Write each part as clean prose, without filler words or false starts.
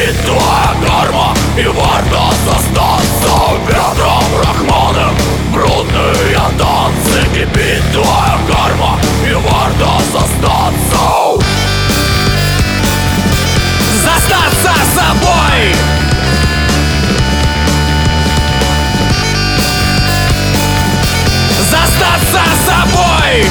кипит твоя карма, и варто остаться ветром рахманом. Брудные танцы, кипит твоя карма, и варто остаться. Застаться собой! Застаться собой!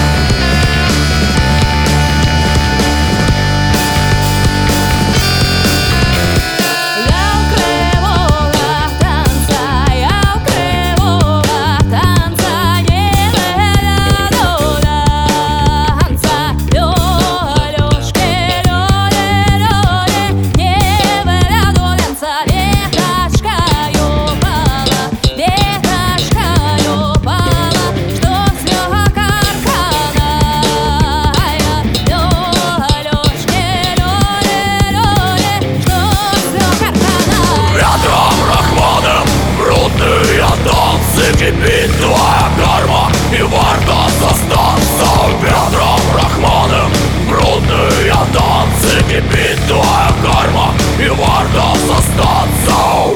Кипит твоя карма, и варто остаться ветром рахманом. Брудные танцы, кипит твоя карма, и варто остаться.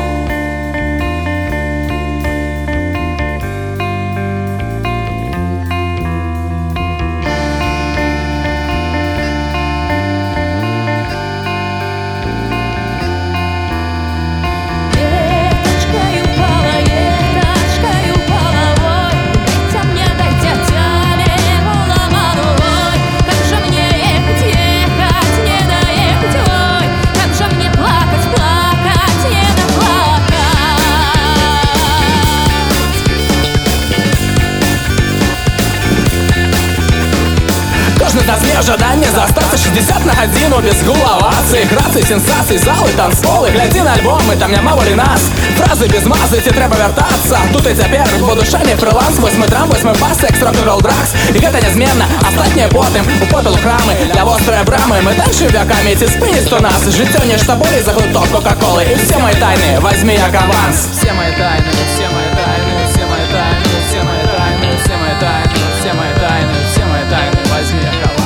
На СМИ ожидания за остаться 60 на 1 без гуловации, граций, сенсаций, зали, танцполи. Гляди на альбоми, там няма волі нас. Фрази без мази, ці треба вертаться. Тут і цяпер, бо душа не фриланс. 8 драм, 8 бас, як рок-н-ролл дракс. І гэта нязменна, астатнія потым у попелу храмы. Для вострыя брамы, мы танчуем вяками. Ці спыніць то нас, жыццё нешта болей за глоток кока-колы. І все мои тайны, возьми як аванс. Все мои тайны, все мои тайны, все мои тайны, все мои тайны, все мои тайны, все мои тайны, все мои тайны, возьми як аванс.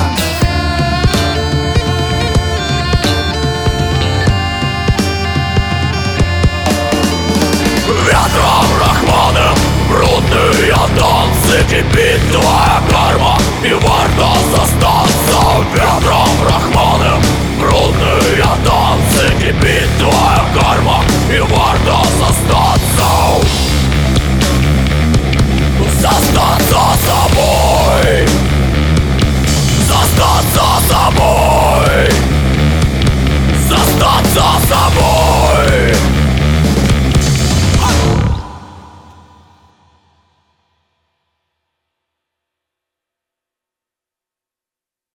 Ветром рахманом, брудные танцы, кипит твоя карма, и варто остаться ветром рахманом. Брудные танцы,